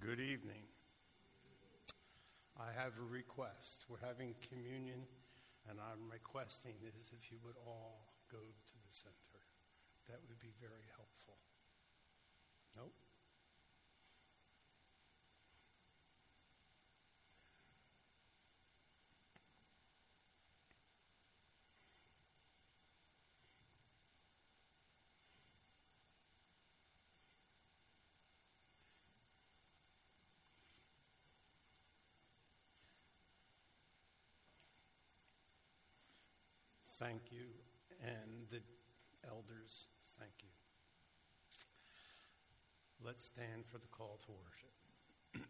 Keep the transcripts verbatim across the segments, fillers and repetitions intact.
Good evening. I have a request. We're having communion, and I'm requesting is if you would all go to the center. That would be very helpful. Nope. Thank you, and the elders, thank you. Let's stand for the call to worship.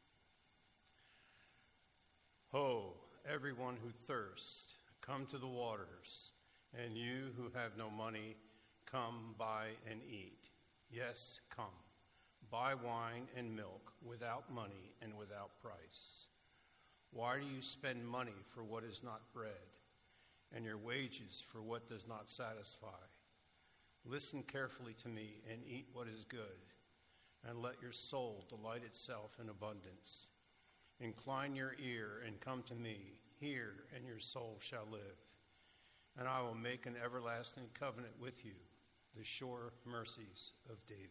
Ho, everyone who thirsts, come to the waters, and you who have no money, come buy and eat. Yes, come, buy wine and milk without money and without price. Why do you spend money for what is not bread, and your wages for what does not satisfy? Listen carefully to me and eat what is good, and let your soul delight itself in abundance. Incline your ear and come to me. Hear, and your soul shall live. And I will make an everlasting covenant with you, the sure mercies of David.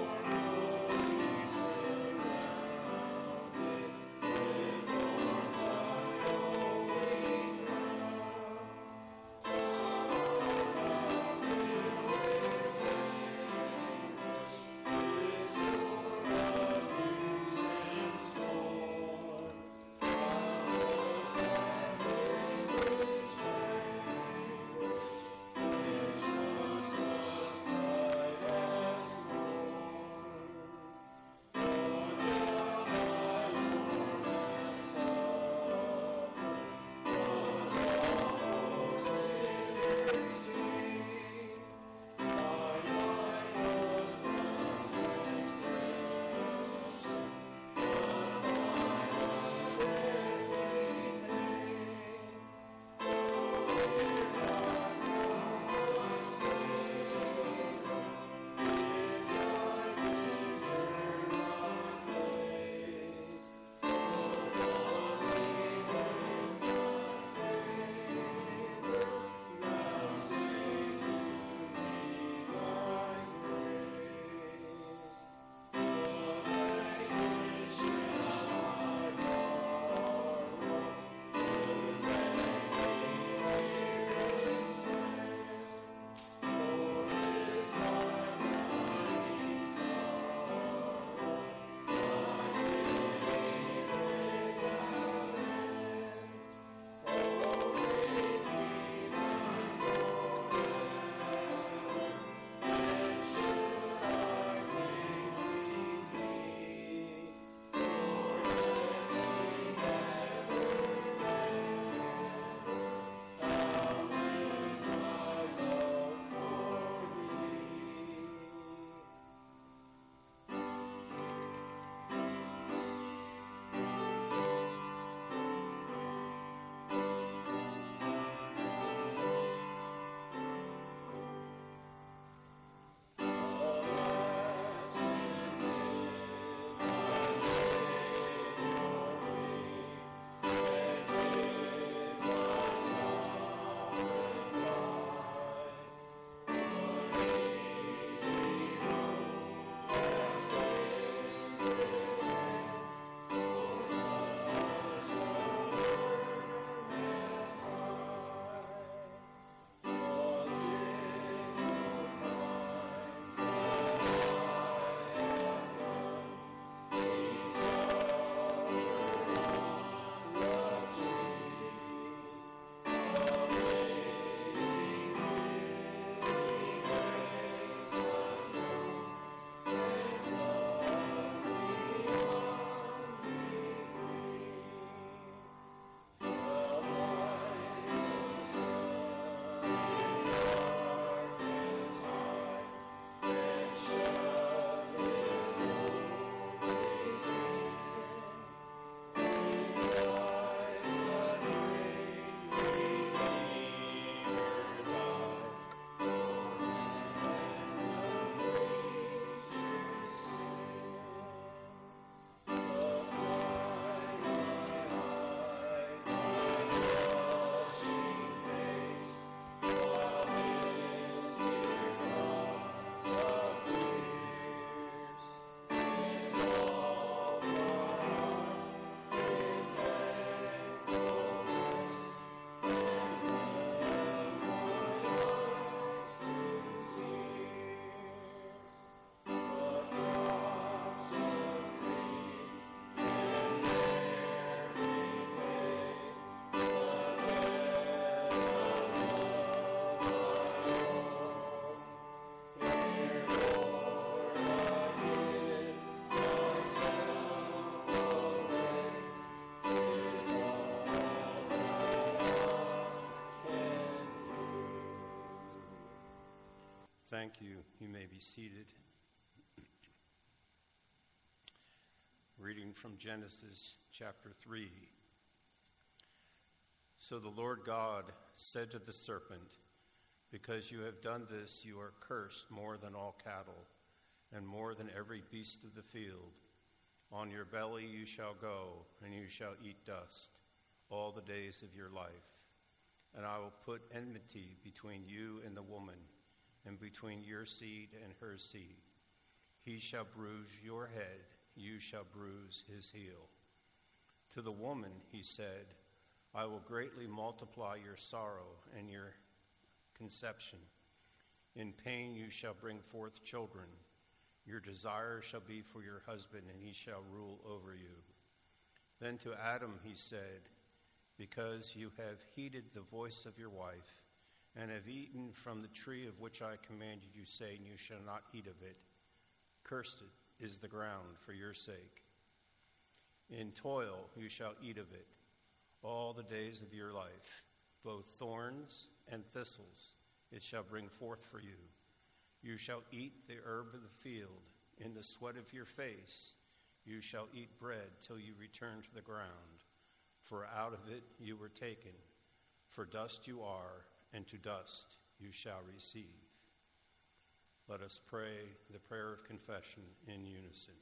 With Thank you. You may be seated. Reading from Genesis chapter three. So the Lord God said to the serpent, "Because you have done this, you are cursed more than all cattle, and more than every beast of the field. On your belly you shall go, and you shall eat dust all the days of your life. And I will put enmity between you and the woman, and between your seed and her seed. He shall bruise your head, you shall bruise his heel." To the woman he said, "I will greatly multiply your sorrow and your conception. In pain you shall bring forth children. Your desire shall be for your husband, and he shall rule over you." Then to Adam he said, "Because you have heeded the voice of your wife, and have eaten from the tree of which I commanded you, saying, 'You shall not eat of it,' cursed is the ground for your sake. In toil you shall eat of it all the days of your life. Both thorns and thistles it shall bring forth for you. You shall eat the herb of the field. In the sweat of your face you shall eat bread till you return to the ground. For out of it you were taken. For dust you are, and to dust you shall receive." Let us pray the prayer of confession in unison.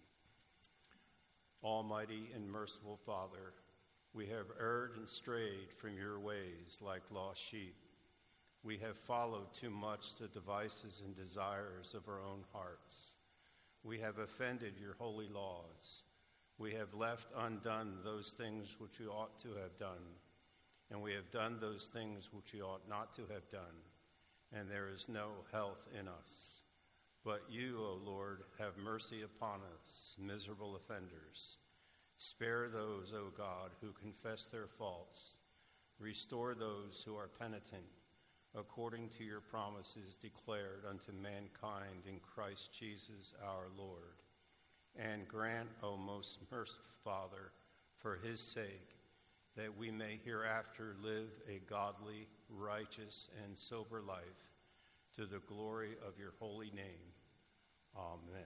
Almighty and merciful Father, we have erred and strayed from your ways like lost sheep. We have followed too much the devices and desires of our own hearts. We have offended your holy laws. We have left undone those things which we ought to have done, and we have done those things which we ought not to have done, and there is no health in us. But you, O Lord, have mercy upon us, miserable offenders. Spare those, O God, who confess their faults. Restore those who are penitent, according to your promises declared unto mankind in Christ Jesus our Lord. And grant, O most merciful Father, for his sake, that we may hereafter live a godly, righteous, and sober life, to the glory of your holy name. Amen.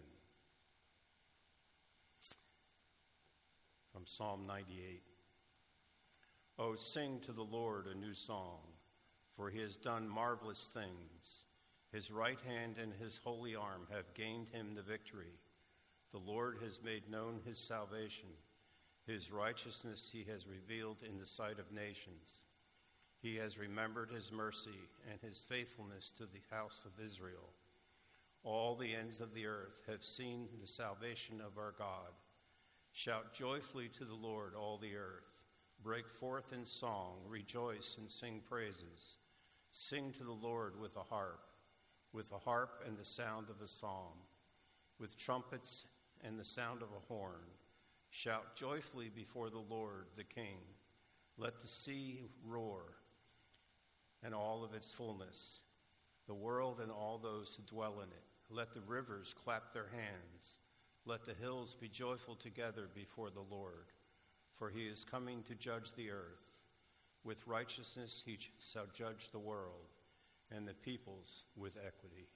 From Psalm ninety-eight. Oh, sing to the Lord a new song, for he has done marvelous things. His right hand and his holy arm have gained him the victory. The Lord has made known his salvation. His righteousness he has revealed in the sight of nations. He has remembered his mercy and his faithfulness to the house of Israel. All the ends of the earth have seen the salvation of our God. Shout joyfully to the Lord, all the earth. Break forth in song, rejoice and sing praises. Sing to the Lord with a harp, with a harp and the sound of a psalm, with trumpets and the sound of a horn. Shout joyfully before the Lord, the King. Let the sea roar and all of its fullness, the world and all those who dwell in it. Let the rivers clap their hands. Let the hills be joyful together before the Lord, for he is coming to judge the earth. With righteousness he shall judge the world, and the peoples with equity.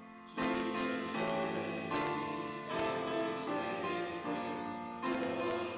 Jesus,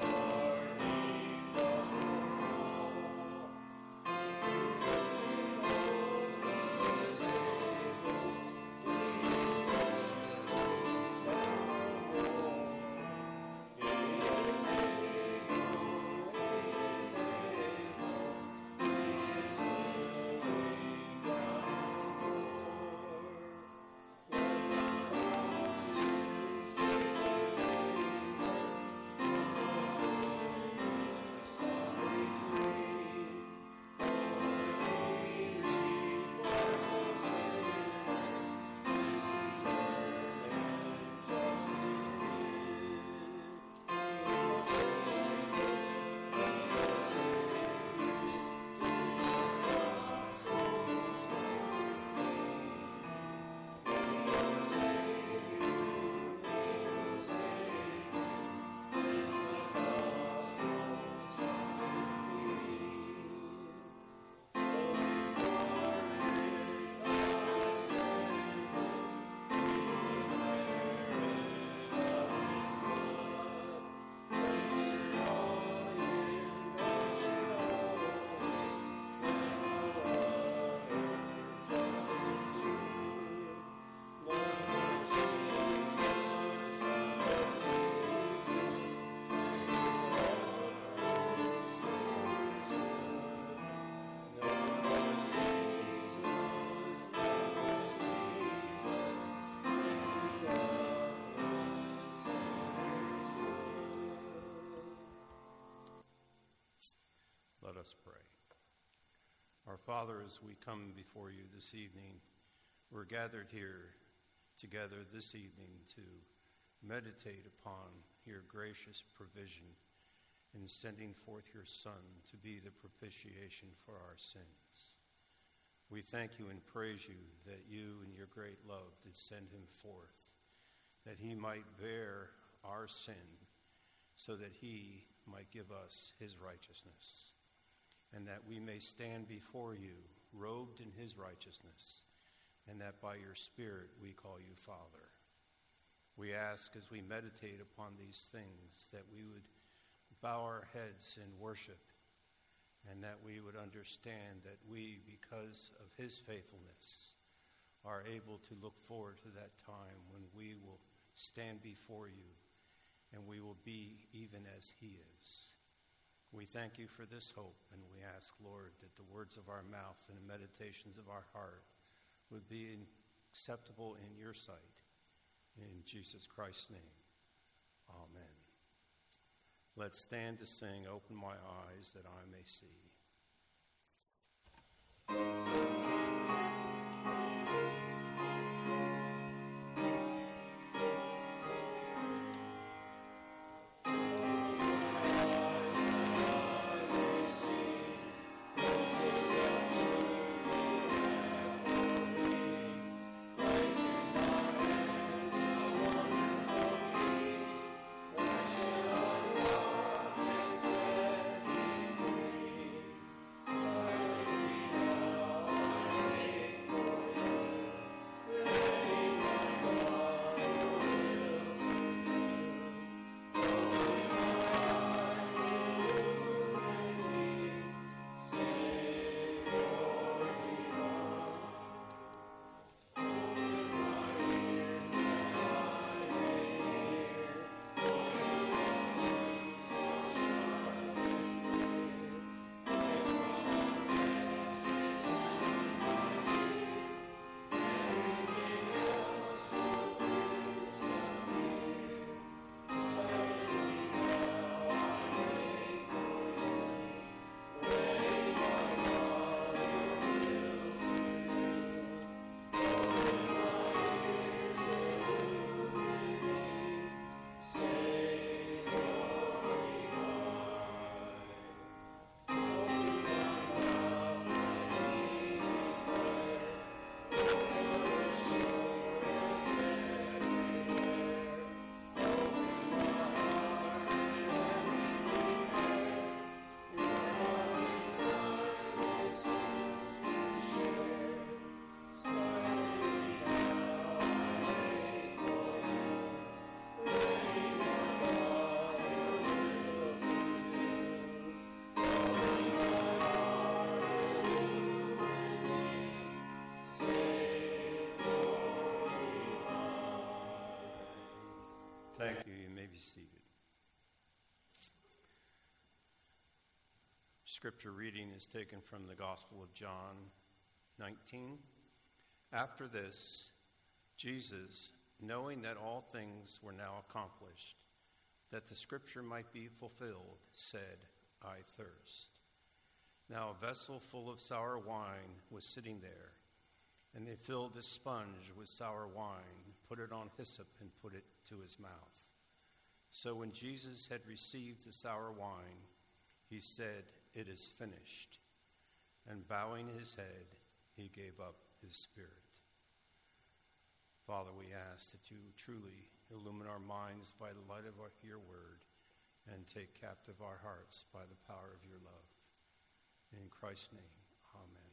us pray. Our Father, as we come before you this evening, we're gathered here together this evening to meditate upon your gracious provision in sending forth your Son to be the propitiation for our sins. We thank you and praise you that you in your great love did send him forth, that he might bear our sin so that he might give us his righteousness, and that we may stand before you robed in his righteousness, and that by your Spirit we call you Father. We ask as we meditate upon these things that we would bow our heads in worship, and that we would understand that we, because of his faithfulness, are able to look forward to that time when we will stand before you and we will be even as he is. We thank you for this hope, and we ask, Lord, that the words of our mouth and the meditations of our heart would be acceptable in your sight. In Jesus Christ's name, amen. Let's stand to sing, Open My Eyes That I May See. Thank you. You may be seated. Scripture reading is taken from the Gospel of John nineteen. After this, Jesus, knowing that all things were now accomplished, that the Scripture might be fulfilled, said, I thirst. Now a vessel full of sour wine was sitting there, and they filled a sponge with sour wine, put it on hyssop, and put it to his mouth. So when Jesus had received the sour wine, he said, It is finished. And bowing his head, he gave up his spirit. Father, we ask that you truly illumine our minds by the light of our, your word, and take captive our hearts by the power of your love. In Christ's name, amen.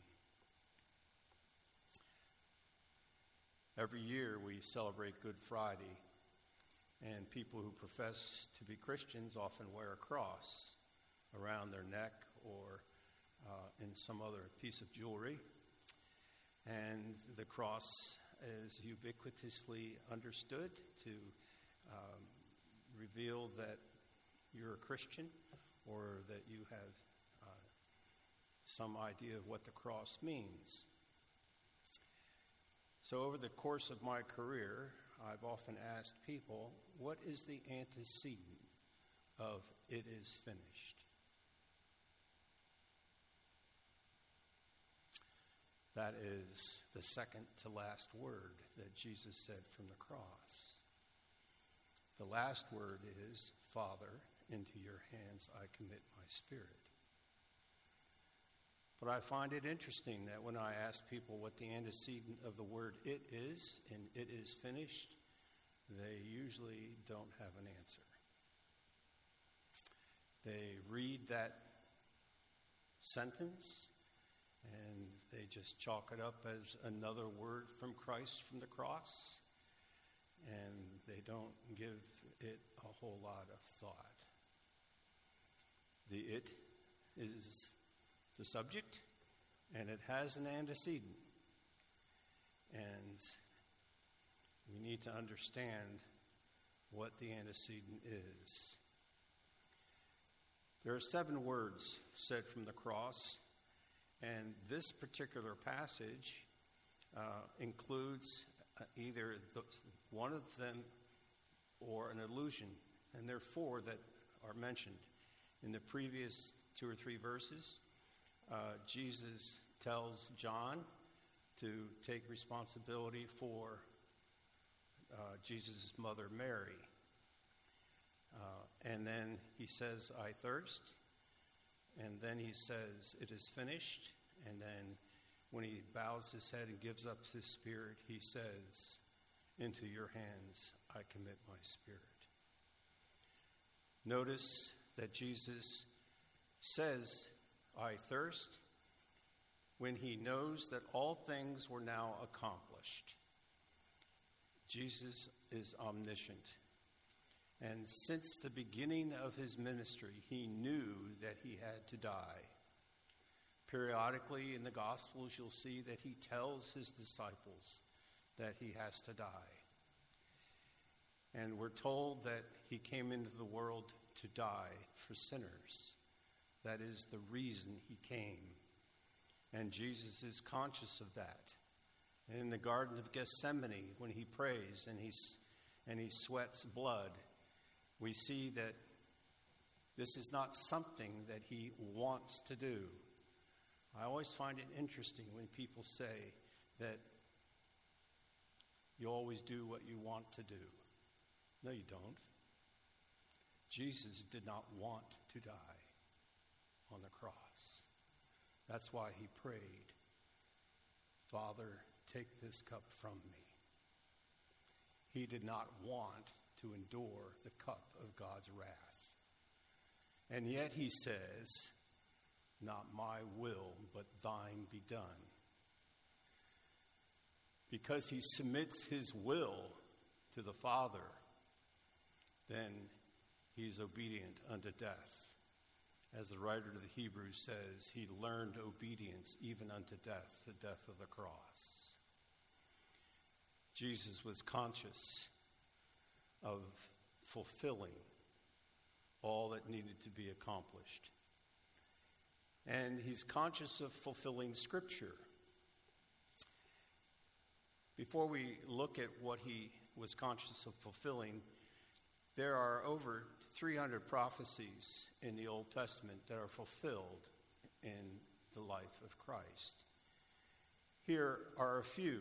Every year we celebrate Good Friday, and people who profess to be Christians often wear a cross around their neck or uh, in some other piece of jewelry. And the cross is ubiquitously understood to um, reveal that you're a Christian or that you have uh, some idea of what the cross means. So over the course of my career, I've often asked people, what is the antecedent of it is finished? That is the second to last word that Jesus said from the cross. The last word is, Father, into your hands I commit my spirit. But I find it interesting that when I ask people what the antecedent of the word it is, and it is finished, they usually don't have an answer. They read that sentence and they just chalk it up as another word from Christ from the cross, and they don't give it a whole lot of thought. The it is the subject, and it has an antecedent. And we need to understand what the antecedent is. There are seven words said from the cross, and this particular passage uh, includes uh, either the, one of them or an allusion, and there are four that are mentioned. In the previous two or three verses, uh, Jesus tells John to take responsibility for uh, Jesus' mother, Mary. Uh, and then he says, I thirst. And then he says, it is finished. And then when he bows his head and gives up his spirit, he says, into your hands I commit my spirit. Notice that Jesus says, I thirst, when he knows that all things were now accomplished. Jesus is omniscient. And since the beginning of his ministry, he knew that he had to die. Periodically in the Gospels, you'll see that he tells his disciples that he has to die. And we're told that he came into the world to die for sinners. That is the reason he came. And Jesus is conscious of that. And in the Garden of Gethsemane, when he prays and, he's, and he sweats blood, we see that this is not something that he wants to do. I always find it interesting when people say that you always do what you want to do. No, you don't. Jesus did not want to die on the cross. That's why he prayed, Father, take this cup from me. He did not want to endure the cup of God's wrath. And yet he says, not my will, but thine be done. Because he submits his will to the Father, then he is obedient unto death. As the writer of the Hebrews says, he learned obedience even unto death, the death of the cross. Jesus was conscious of fulfilling all that needed to be accomplished. And he's conscious of fulfilling Scripture. Before we look at what he was conscious of fulfilling, there are over three hundred prophecies in the Old Testament that are fulfilled in the life of Christ. Here are a few.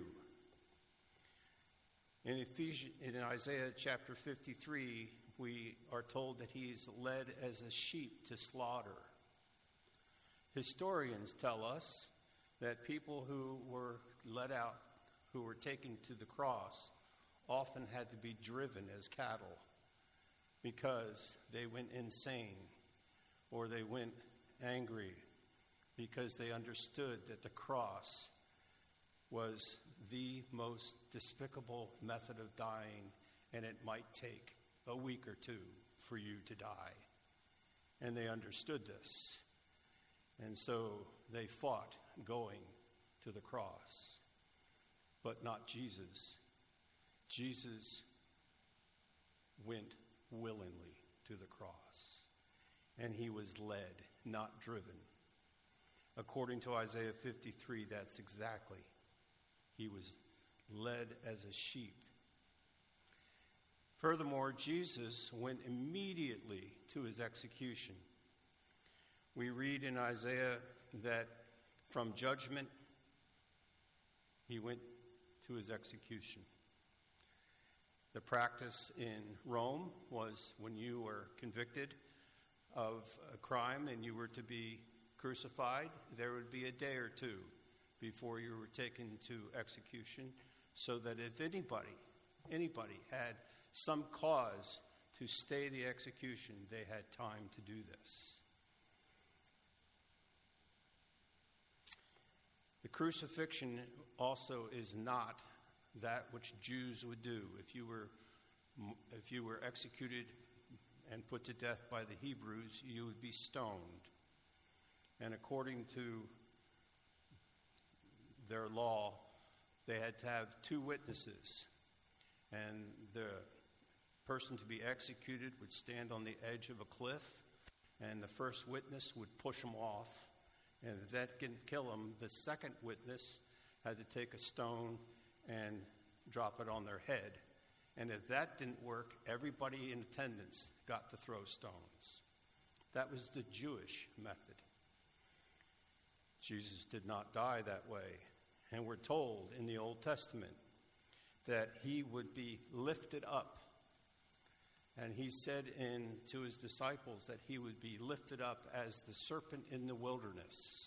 In Ephesians, in Isaiah chapter fifty-three, we are told that he is led as a sheep to slaughter. Historians tell us that people who were led out, who were taken to the cross, often had to be driven as cattle because they went insane or they went angry because they understood that the cross was the most despicable method of dying, and it might take a week or two for you to die. And they understood this. And so they fought going to the cross. But not Jesus. Jesus went willingly to the cross. And he was led, not driven. According to Isaiah fifty-three, that's exactly. He was led as a sheep. Furthermore, Jesus went immediately to his execution. We read in Isaiah that from judgment he went to his execution. The practice in Rome was when you were convicted of a crime and you were to be crucified, there would be a day or two before you were taken to execution, so that if anybody, anybody had some cause to stay the execution, they had time to do this. The crucifixion also is not that which Jews would do. If you were, if you were executed and put to death by the Hebrews, you would be stoned. And according to their law, they had to have two witnesses. And the person to be executed would stand on the edge of a cliff, and the first witness would push him off. And if that didn't kill him, the second witness had to take a stone and drop it on their head. And if that didn't work, everybody in attendance got to throw stones. That was the Jewish method. Jesus did not die that way. And we're told in the Old Testament that he would be lifted up. And he said in, to his disciples that he would be lifted up as the serpent in the wilderness.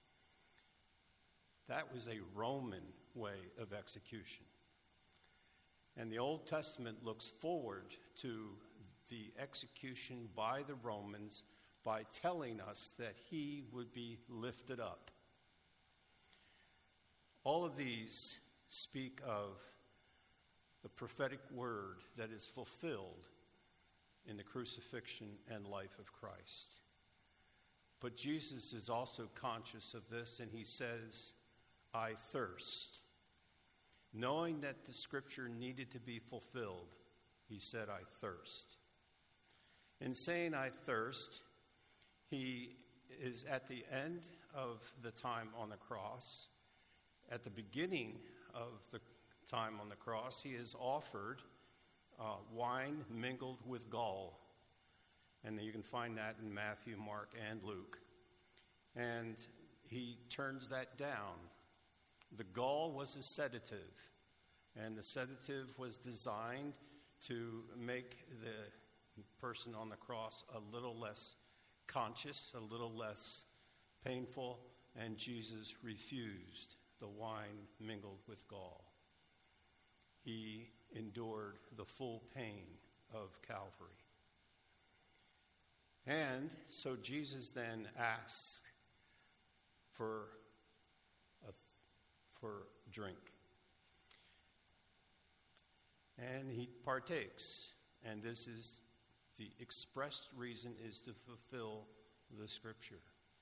That was a Roman way of execution. And the Old Testament looks forward to the execution by the Romans by telling us that he would be lifted up. All of these speak of the prophetic word that is fulfilled in the crucifixion and life of Christ. But Jesus is also conscious of this, and he says, I thirst. Knowing that the scripture needed to be fulfilled, he said, I thirst. In saying I thirst, he is at the end of the time on the cross. At the beginning of the time on the cross, he is offered uh, wine mingled with gall. And you can find that in Matthew, Mark, and Luke. And he turns that down. The gall was a sedative, and the sedative was designed to make the person on the cross a little less conscious, a little less painful, and Jesus refused the wine mingled with gall. He endured the full pain of Calvary. And so Jesus then asks for a, for drink. And he partakes. And this is the expressed reason is to fulfill the scripture.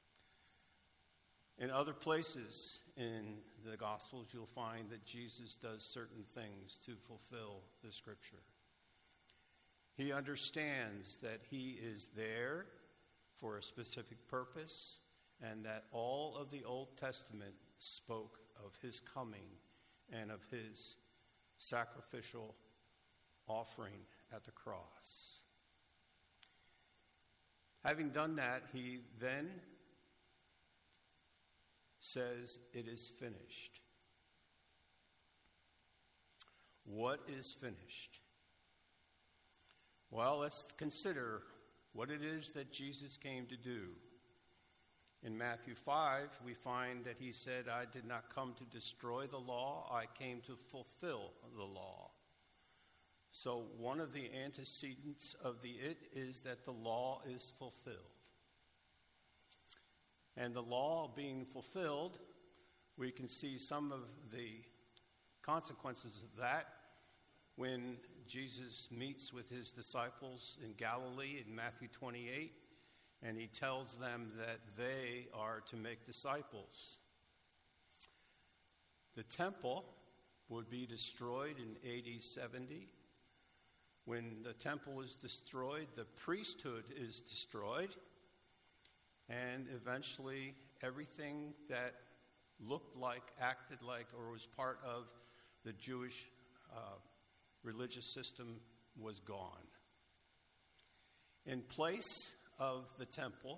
In other places in the Gospels, you'll find that Jesus does certain things to fulfill the scripture. He understands that he is there for a specific purpose, and that all of the Old Testament spoke of his coming and of his sacrificial offering at the cross. Having done that, he then says, it is finished. What is finished? Well, let's consider what it is that Jesus came to do. In Matthew five, we find that he said, I did not come to destroy the law, I came to fulfill the law. So one of the antecedents of the it is that the law is fulfilled. And the law being fulfilled, we can see some of the consequences of that when Jesus meets with his disciples in Galilee in Matthew twenty-eight, and he tells them that they are to make disciples. The temple would be destroyed in A D seventy. When the temple is destroyed, the priesthood is destroyed. And eventually, everything that looked like, acted like, or was part of the Jewish uh, religious system was gone. In place of the temple,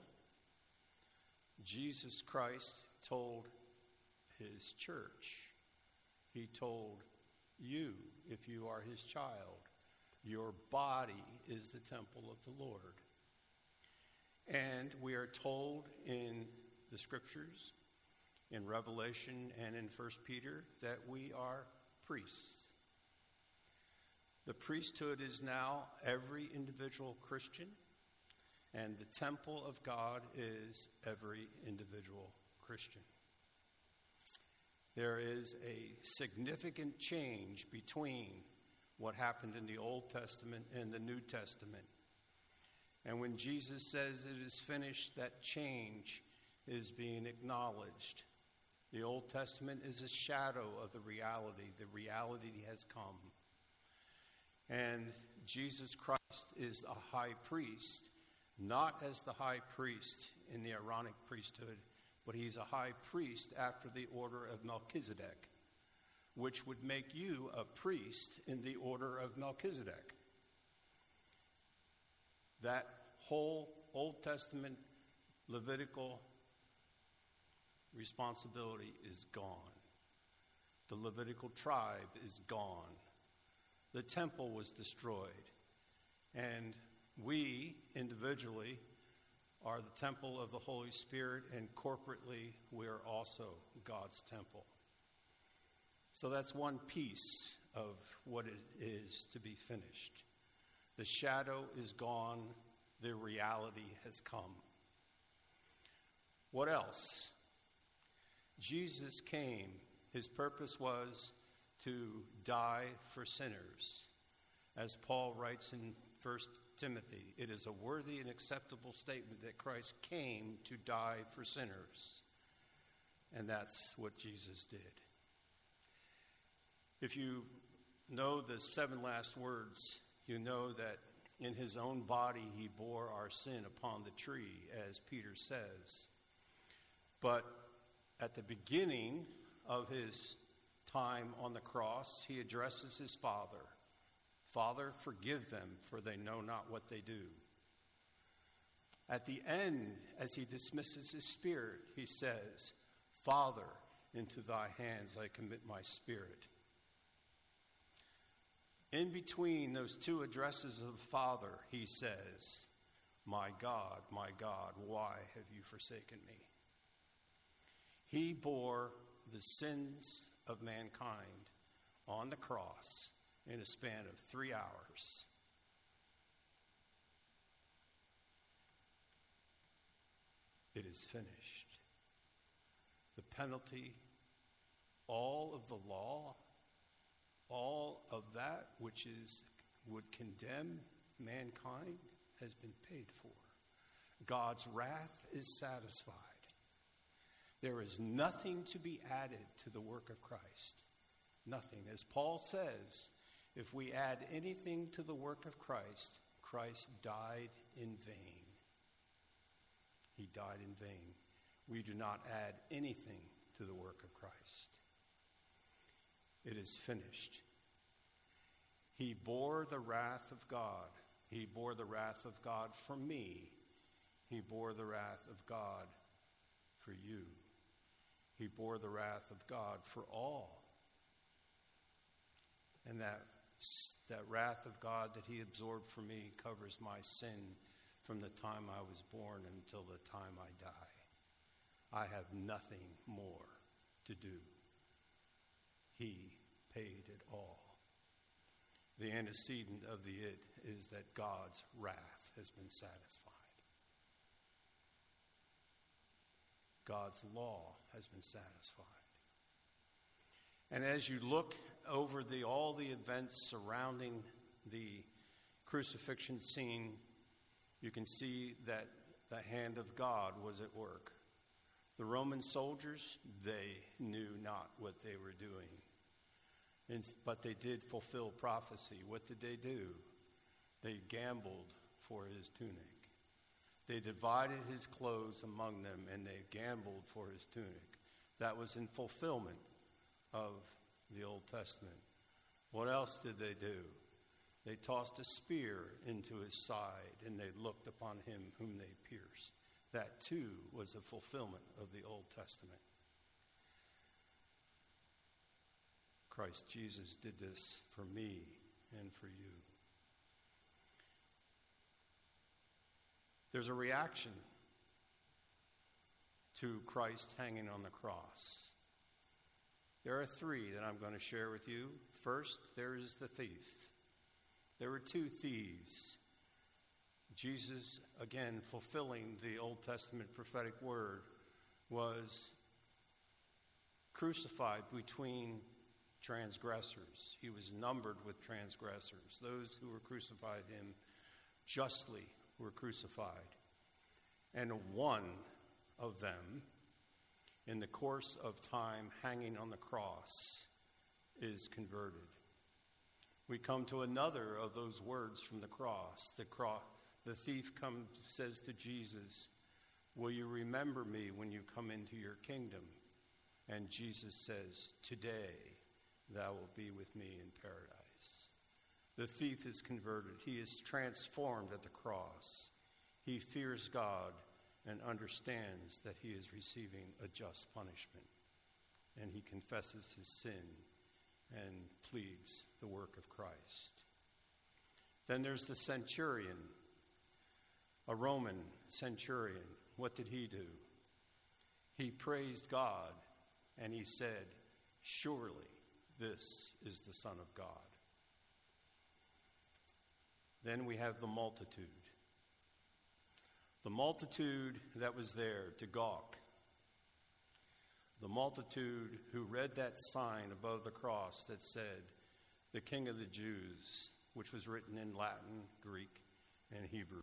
Jesus Christ told his church, he told you, if you are his child, your body is the temple of the Lord. And we are told in the scriptures, in Revelation and in First Peter, that we are priests. The priesthood is now every individual Christian, and the temple of God is every individual Christian. There is a significant change between what happened in the Old Testament and the New Testament. And when Jesus says it is finished, that change is being acknowledged. The Old Testament is a shadow of the reality. The reality has come. And Jesus Christ is a high priest, not as the high priest in the Aaronic priesthood, but he's a high priest after the order of Melchizedek, which would make you a priest in the order of Melchizedek. That whole Old Testament Levitical responsibility is gone. The Levitical tribe is gone. The temple was destroyed. And we, individually, are the temple of the Holy Spirit, and corporately, we are also God's temple. So that's one piece of what it is to be finished. The shadow is gone. The reality has come. What else? Jesus came. His purpose was to die for sinners. As Paul writes in First Timothy, it is a worthy and acceptable statement that Christ came to die for sinners. And that's what Jesus did. If you know the seven last words, you know that in his own body he bore our sin upon the tree, as Peter says. But at the beginning of his time on the cross, he addresses his Father. Father, forgive them, for they know not what they do. At the end, as he dismisses his spirit, he says, Father, into thy hands I commit my spirit. In between those two addresses of the Father, he says, my God, my God, why have you forsaken me? He bore the sins of mankind on the cross in a span of three hours. It is finished. The penalty, all of the law, all of that which is would condemn mankind has been paid for. God's wrath is satisfied. There is nothing to be added to the work of Christ. Nothing. As Paul says, if we add anything to the work of Christ, Christ died in vain. He died in vain. We do not add anything to the work of Christ. It is finished. He bore the wrath of God. He bore the wrath of God for me. He bore the wrath of God for you. He bore the wrath of God for all. And that, that wrath of God that he absorbed for me covers my sin from the time I was born until the time I die. I have nothing more to do. He paid it all. The antecedent of the it is that God's wrath has been satisfied. God's law has been satisfied. And as you look over the all the events surrounding the crucifixion scene, you can see that the hand of God was at work. The Roman soldiers, they knew not what they were doing. And, but they did fulfill prophecy. What did they do? They gambled for his tunic. They divided his clothes among them, and they gambled for his tunic. That was in fulfillment of the Old Testament. What else did they do? They tossed a spear into his side, and they looked upon him whom they pierced. That too was a fulfillment of the Old Testament. Christ Jesus did this for me and for you. There's a reaction to Christ hanging on the cross. There are three that I'm going to share with you. First, there is the thief. There were two thieves. Jesus, again, fulfilling the Old Testament prophetic word, was crucified between transgressors. He was numbered with transgressors. Those who were crucified him justly were crucified. And one of them, in the course of time hanging on the cross, is converted. We come to another of those words from the cross. The cross, the thief comes, says to Jesus, "Will you remember me when you come into your kingdom?" And Jesus says, "Today thou wilt be with me in paradise." The thief is converted. He is transformed at the cross. He fears God and understands that he is receiving a just punishment. And he confesses his sin and pleads the work of Christ. Then there's the centurion, a Roman centurion. What did he do? He praised God and he said, "Surely this is the Son of God." Then we have the multitude. The multitude that was there to gawk. The multitude who read that sign above the cross that said, "The King of the Jews," which was written in Latin, Greek, and Hebrew.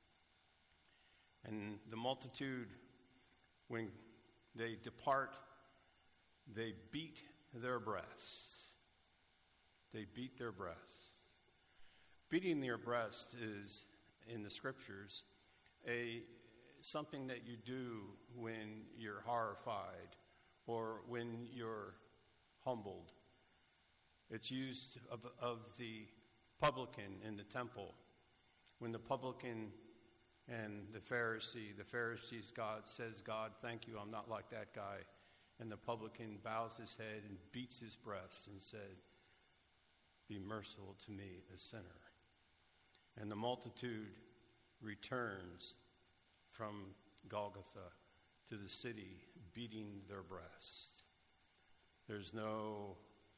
And the multitude, when they depart, they beat their breasts. They beat their breasts. Beating their breast is, in the scriptures, a something that you do when you're horrified or when you're humbled. It's used of, of the publican in the temple. When the publican and the Pharisee, the Pharisee's God says, "God, thank you, I'm not like that guy." And the publican bows his head and beats his breast and said, "Be merciful to me, a sinner." And the multitude returns from Golgotha to the city, beating their breast. There's no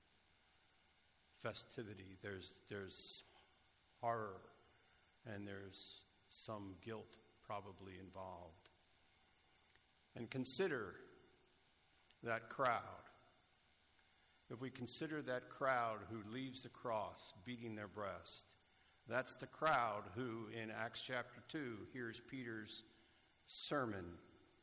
festivity. There's, there's horror, and there's some guilt probably involved. And consider that crowd. If we consider that crowd who leaves the cross beating their breast, that's the crowd who, in Acts chapter two, hears Peter's sermon.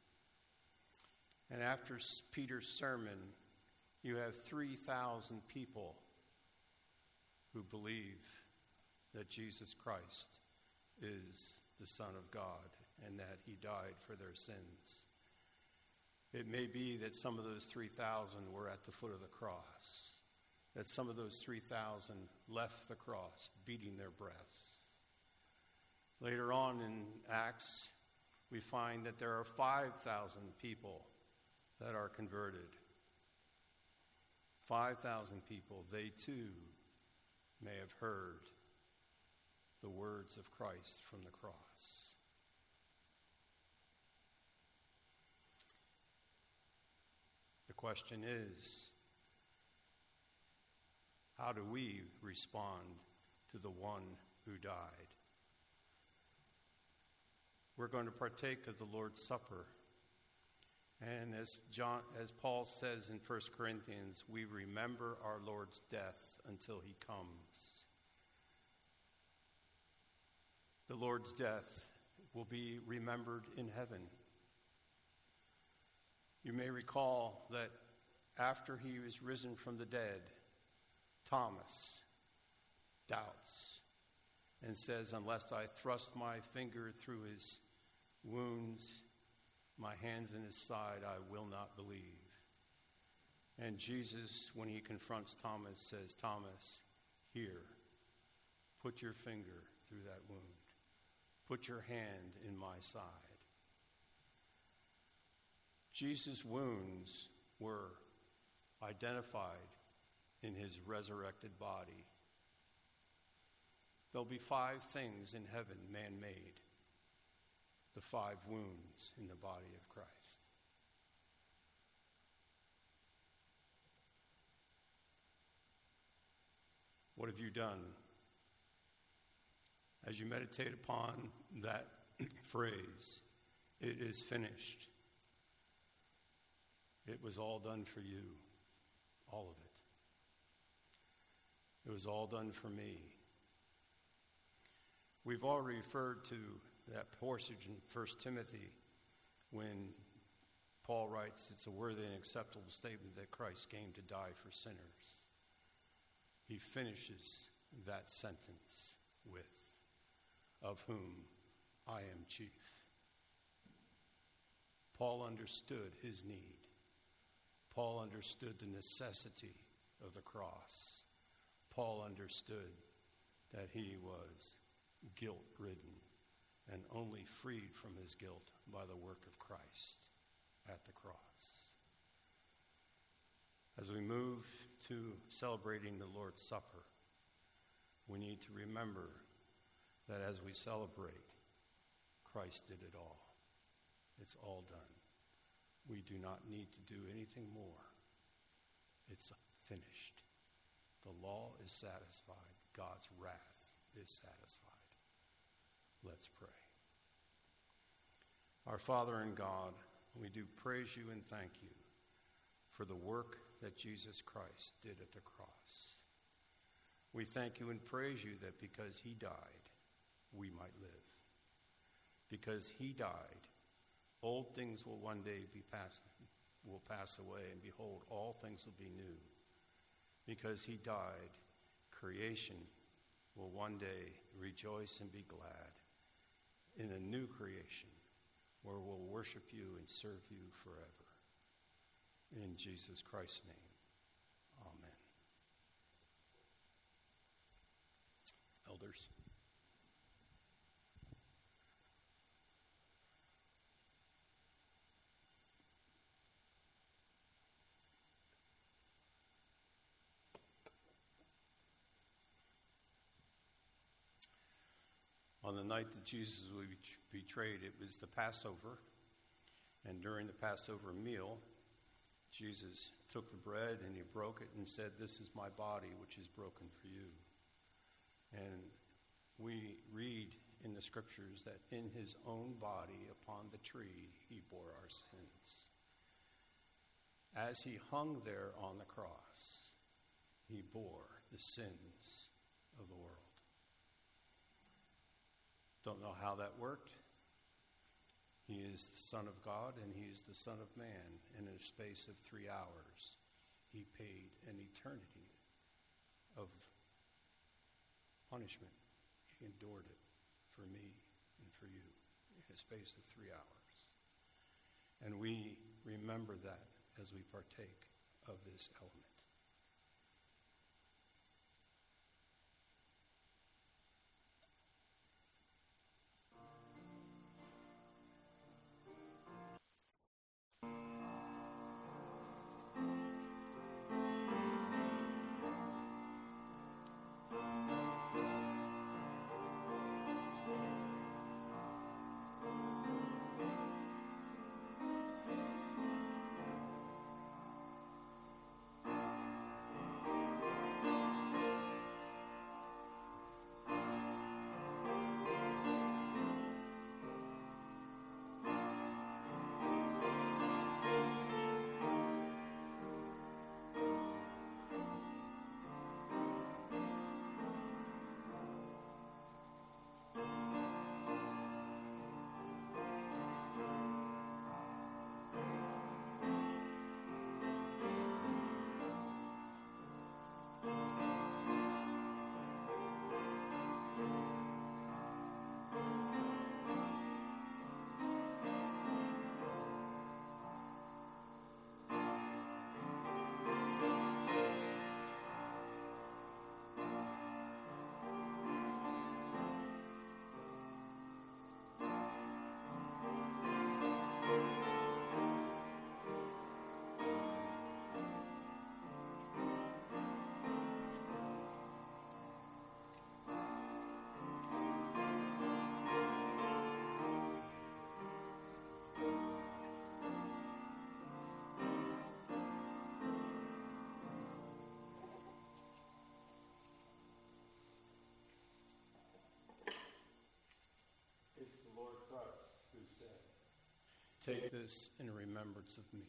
And after Peter's sermon, you have three thousand people who believe that Jesus Christ is the Son of God and that he died for their sins. It may be that some of those three thousand were at the foot of the cross, that some of those three thousand left the cross beating their breasts. Later on in Acts, we find that there are five thousand people that are converted. five thousand people, they too may have heard the words of Christ from the cross. The question is, how do we respond to the one who died? We're going to partake of the Lord's Supper. And as John, as Paul says in First Corinthians, we remember our Lord's death until he comes. The Lord's death will be remembered in heaven. You may recall that after he was risen from the dead, Thomas doubts and says, "Unless I thrust my finger through his wounds, my hands in his side, I will not believe." And Jesus, when he confronts Thomas, says, "Thomas, here, put your finger through that wound. Put your hand in my side." Jesus' wounds were identified in his resurrected body. There'll be five things in heaven man-made, the five wounds in the body of Christ. What have you done? As you meditate upon that phrase, it is finished. It was all done for you, all of it. It was all done for me. We've already referred to that passage in First Timothy when Paul writes, it's a worthy and acceptable statement that Christ came to die for sinners. He finishes that sentence with, of whom I am chief. Paul understood his need. Paul understood the necessity of the cross. Paul understood that he was guilt-ridden and only freed from his guilt by the work of Christ at the cross. As we move to celebrating the Lord's Supper, we need to remember that as we celebrate, Christ did it all. It's all done. We do not need to do anything more. It's finished. The law is satisfied. God's wrath is satisfied. Let's pray. Our Father and God, we do praise you and thank you for the work that Jesus Christ did at the cross. We thank you and praise you that because he died, we might live. Because he died, old things will one day be passed, will pass away, and behold, all things will be new. Because he died, creation will one day rejoice and be glad in a new creation where we'll worship you and serve you forever. In Jesus Christ's name, amen. Elders. On the night that Jesus was betrayed, it was the Passover. And during the Passover meal, Jesus took the bread and he broke it and said, "This is my body, which is broken for you." And we read in the scriptures that in his own body upon the tree, he bore our sins. As he hung there on the cross, he bore the sins of the world. Don't know how that worked. He is the Son of God and he is the Son of Man. And in a space of three hours, he paid an eternity of punishment. He endured it for me and for you in a space of three hours. And we remember that as we partake of this element. Take this in remembrance of me.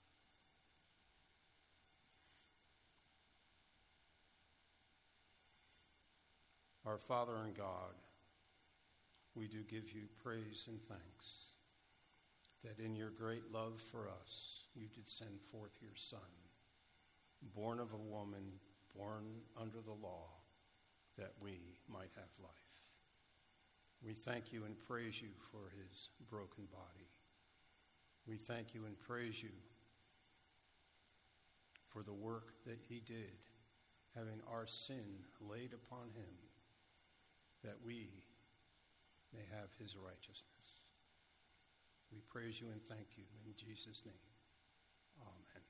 Our Father and God, we do give you praise and thanks that in your great love for us, you did send forth your Son, born of a woman, born under the law, that we might have life. We thank you and praise you for his broken body. We thank you and praise you for the work that he did, having our sin laid upon him, that we may have his righteousness. We praise you and thank you in Jesus' name. Amen.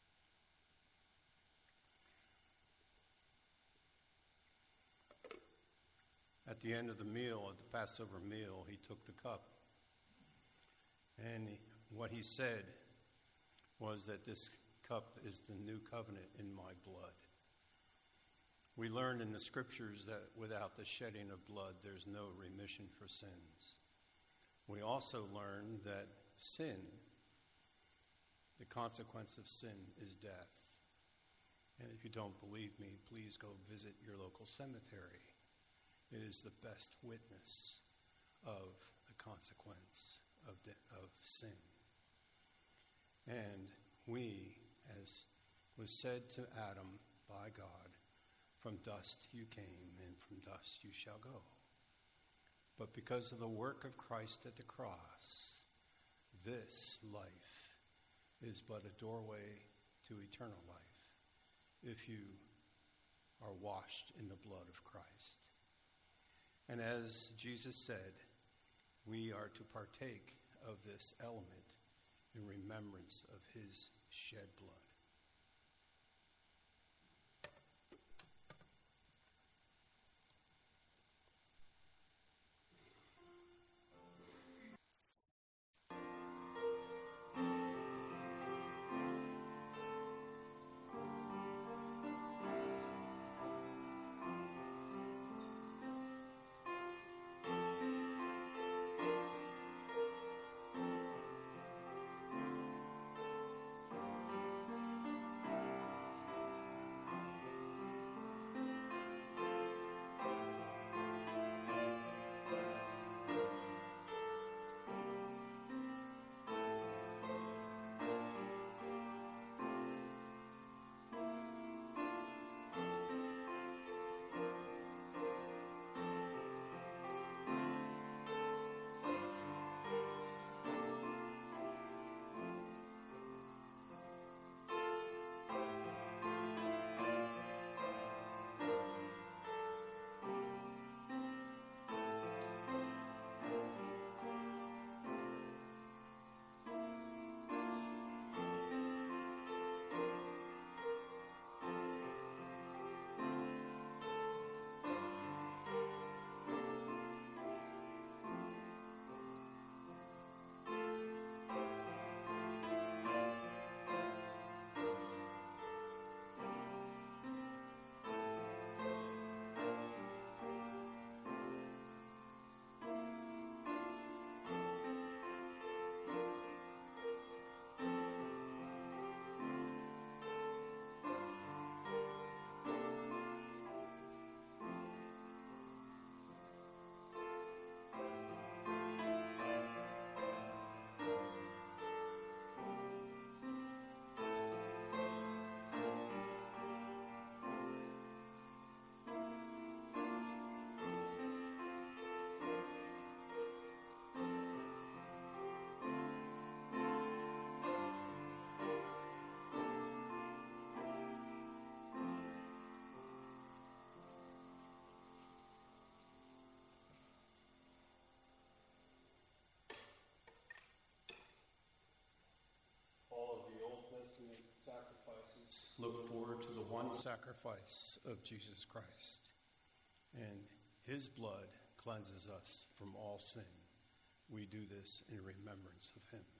At the end of the meal, at the Passover meal, he took the cup. And he, what he said was that this cup is the new covenant in my blood. We learn in the scriptures that without the shedding of blood, there's no remission for sins. We also learn that sin, the consequence of sin is death. And if you don't believe me, please go visit your local cemetery. It is the best witness of the consequence of, de- of sin. And we, as was said to Adam by God, from dust you came, and from dust you shall go. But because of the work of Christ at the cross, this life is but a doorway to eternal life if you are washed in the blood of Christ. And as Jesus said, we are to partake of this element in remembrance of his shed blood. Look forward to the one sacrifice of Jesus Christ, and his blood cleanses us from all sin. We do this in remembrance of him.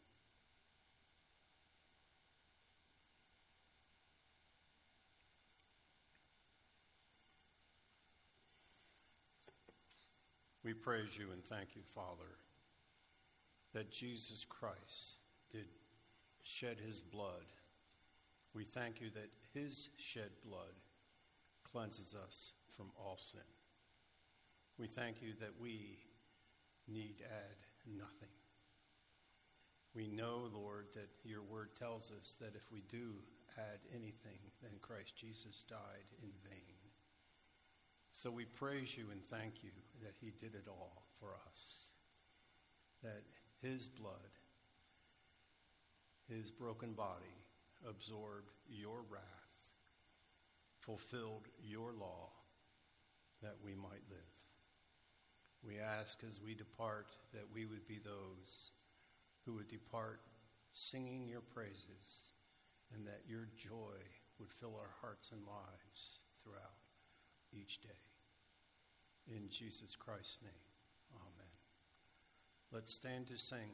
We praise you and thank you, Father, that Jesus Christ did shed his blood. We thank you that his shed blood cleanses us from all sin. We thank you that we need add nothing. We know, Lord, that your word tells us that if we do add anything, then Christ Jesus died in vain. So we praise you and thank you that he did it all for us, that his blood, his broken body, absorbed your wrath, fulfilled your law, that we might live. We ask as we depart that we would be those who would depart singing your praises, and that your joy would fill our hearts and lives throughout each day. In Jesus Christ's name, amen. Let's stand to sing.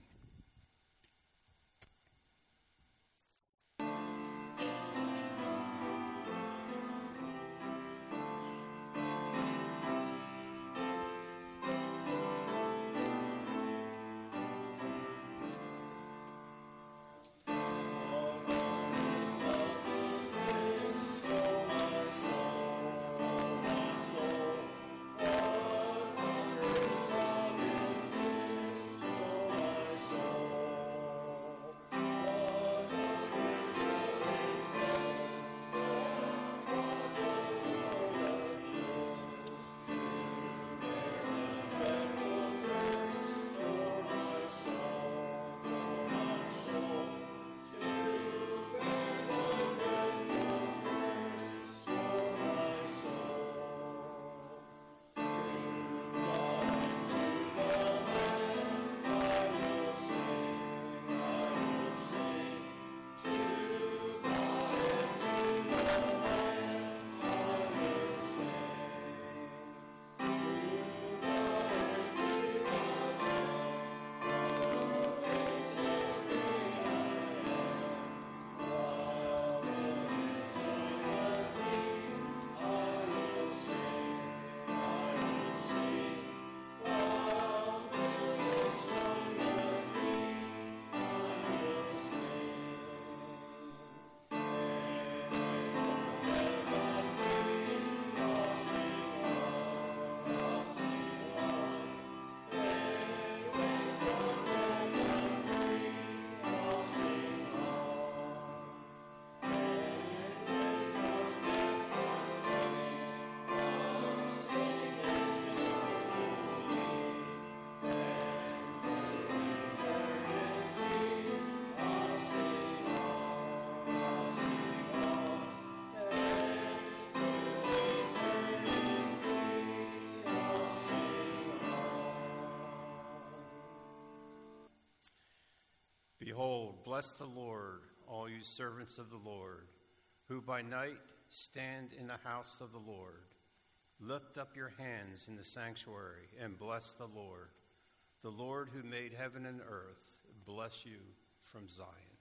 Behold, bless the Lord, all you servants of the Lord, who by night stand in the house of the Lord. Lift up your hands in the sanctuary and bless the Lord. The Lord who made heaven and earth, bless you from Zion.